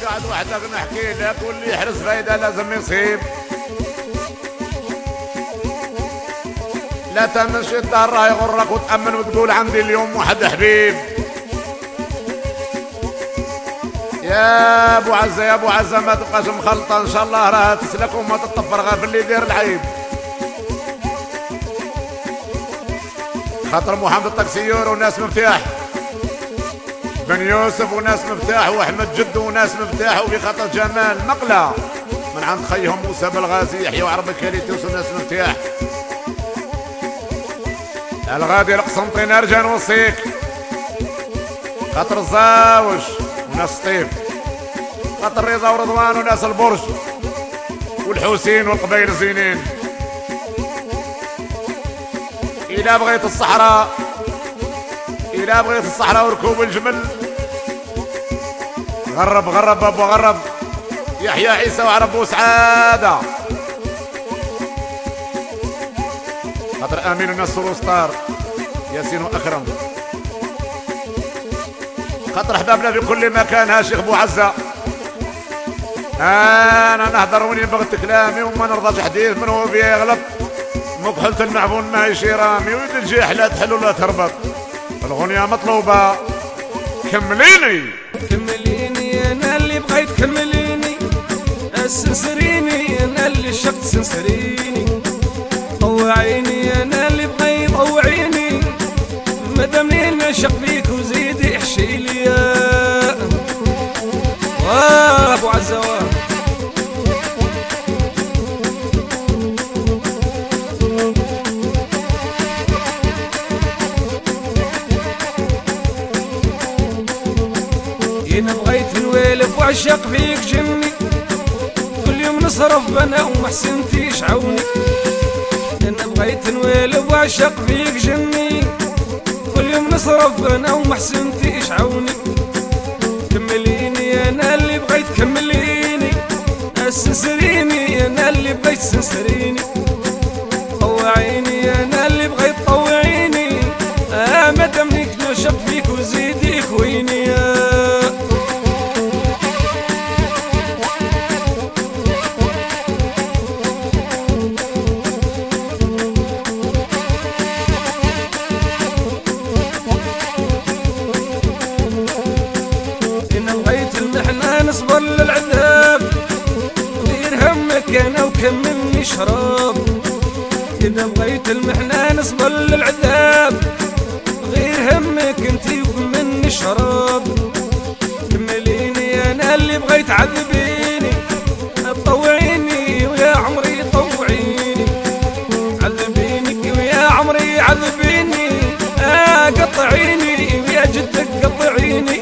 قاعد وحدك نحكي لك واللي يحرز فايدة لازم يصيب. لا تمشي الدار راه يغرك وتأمن وتقول عندي اليوم واحد حبيب. يا ابو عزة يا ابو عزة ما تبقاش مخلطة ان شاء الله راها تسلك وما تطفر غير في اللي يدير العيب. خاطر محمد الطكسيور وناس مفتاح، بن يوسف وناس مفتاح، واحمد جد وناس مفتاح، وفي خاطر جمال مقلة من عند خيهم موسى بالغازي يحيى وعرب كاليتوس وناس مفتاح. الغادي القسنطين ارجع نوصيك خاطر الزاوج وناس طيف، خاطر رضا ورضوان وناس البرج والحسين والقبائل زينين. إذا بغيت الصحراء إذا بغيت الصحراء وركوب الجمل غرب غرب أبو غرب يحيى عيسى وعرب وسعادة. خاطر امين الناس وستار ياسين واكرم، خاطر احبابنا في كل مكان. ها شيخ ابو عزة انا نهضر ونبغت كلامي وما نرضاش حديث من هو فيه يغلط. مكحلة المعفون ما هي رامي ويد الجيح لا تحل ولا تربط. الغنية مطلوبة كمليني كمليني انا اللي بغيت كمليني، اسسريني انا اللي شقت سنسريني، طوعيني انا اللي بغيت طوعيني، مدامني نشق فيك وزيدي احشي لي ابو عزة انا بغيت نوالف وعشق فيك جني، كل يوم نصرف انا وما حسنتيش عوني. انا بغيت نوالف وعشق فيك جني، كل يوم نصرف انا وما حسنتيش عوني. كمليني انا اللي بغيت كمليني، اسسريني انا اللي بغيت سنسريني، طوعيني انا اللي بغيت طوعيني، مادامنيك نشق فيك وزيدي كويني نصبر للعذاب غير همك انا وكملني شراب. اذا بغيت المحنة نصبر للعذاب غير همك انتي وكملني شراب. كمليني انا اللي بغيت عذبيني، طوعيني ويا عمري طوعيني، عذبيني ويا عمري عذبيني، قطعيني ويا جدك قطعيني.